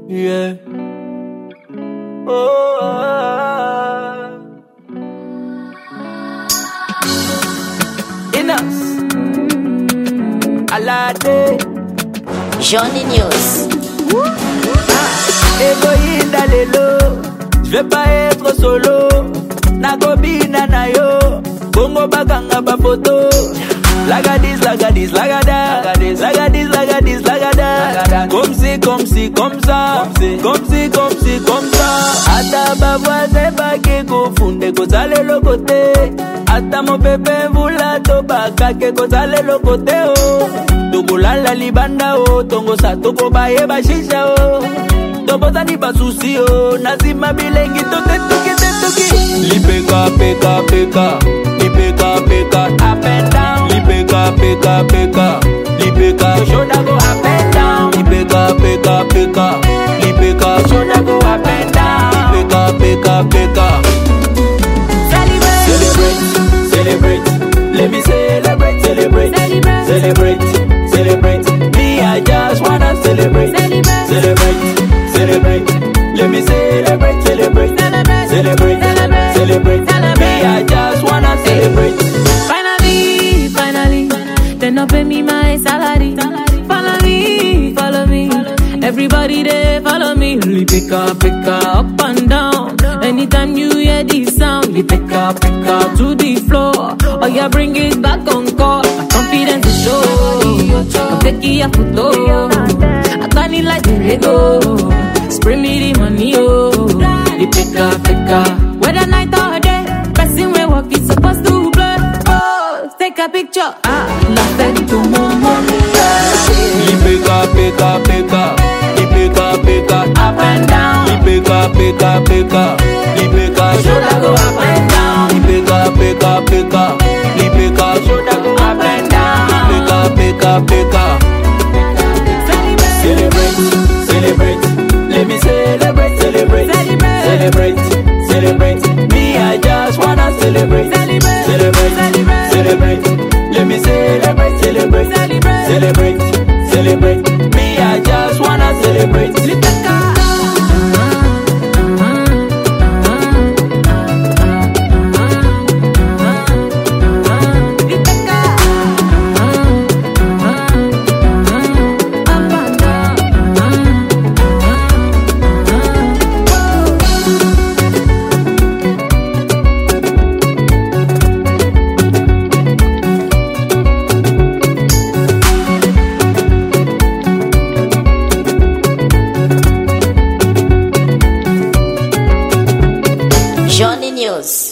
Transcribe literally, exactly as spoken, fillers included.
Yeah. Oh, ah. Inas. Alade. Johnny News. Egoïna lelo. Je vais pas être solo. Nagobina na yo. Bongo baganga ba photo. Lagadis, lagadis, lagada. Lagadis, lagadis, lagada. Comme si, comme si, comme ça. Comme si, comme si, comme ça. Ata ba voisin ba ke kofunde ko zale lo kote. Ata mo pepe vula to ba ka ke ko zale lo kote o. Toko lala libanda o. Tongo sa toko ba ye ba shisha o. Tobota ni ba susi o. Nazima bilengi to te tuki te tuki. Lipeka, peka, peka. Lipeka, peka, up and down. Lipeka, peka, peka. Lipeka, shoulder go up and down. Lipeka, peka, peka. Lipeka, shoulder go up and down. Lipeka, peka, peka. Celebrate, celebrate. Let me celebrate, celebrate, celebrate, celebrate. Me, I just wanna celebrate, celebrate, celebrate. Let me celebrate, celebrate, celebrate, celebrate. Me, I just wanna celebrate. Finally, finally, then up pay me my salary. Follow me, follow me. Everybody there follow me. You pick up, pick up, up and down. Anytime you hear this sound, you pick up, pick up to the floor. Oh, yeah, bring it back on call. My confidence is show. I'm taking a photo. I got it like the Lego. Spray me the money, oh. You pick up, pick up. Whether night or day, person we walk is supposed to play. Oh, take a picture. Ah, la fête tout le monde. Lipeka, peka, peka. Lipeka, peka, up and down. Lipeka, peka, peka. Lipeka, shoulder go up and down. Lipeka, peka, peka. Lipeka, shoulder go up and down. Lipeka, peka, peka. Celebrate, celebrate. Let me celebrate, celebrate, celebrate, celebrate. Me, I just wanna celebrate, celebrate, celebrate. Let me celebrate, celebrate, celebrate, celebrate. Me, I just wanna celebrate. Johnny News.